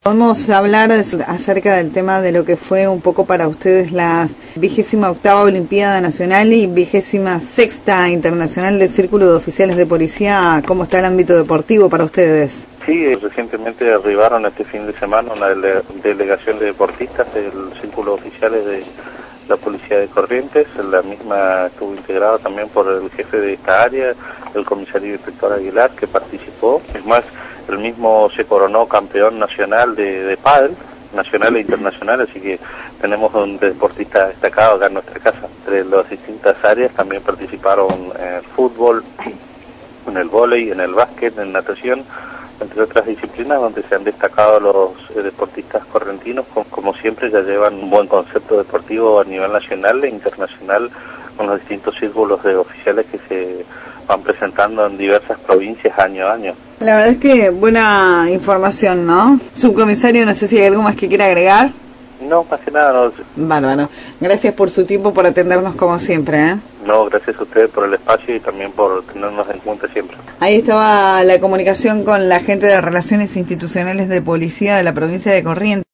Vamos a hablar acerca del tema de lo que fue un poco para ustedes la 28ª Olimpiada Nacional y 26ª Internacional del Círculo de Oficiales de Policía. ¿Cómo está el ámbito deportivo para ustedes? Sí, recientemente arribaron este fin de semana una delegación de deportistas del Círculo de Oficiales de la Policía de Corrientes. La misma estuvo integrada también por el jefe de esta área, el comisario inspector Aguilar, que participó. Es más, el mismo se coronó campeón nacional de pádel, nacional e internacional, así que tenemos un deportista destacado acá en nuestra casa. Entre las distintas áreas también participaron en el fútbol, en el vóley, en el básquet, en natación, entre otras disciplinas donde se han destacado los deportistas correntinos. Como siempre ya llevan un buen concepto deportivo a nivel nacional e internacional con los distintos círculos de oficiales que se van presentando en diversas provincias año a año. La verdad es que buena información, ¿no? Subcomisario, no sé si hay algo más que quiera agregar. No, más que nada no. Bárbaro. Gracias por su tiempo, por atendernos como siempre, ¿eh? No, gracias a ustedes por el espacio y también por tenernos en cuenta siempre. Ahí estaba la comunicación con la gente de Relaciones Institucionales de Policía de la provincia de Corrientes.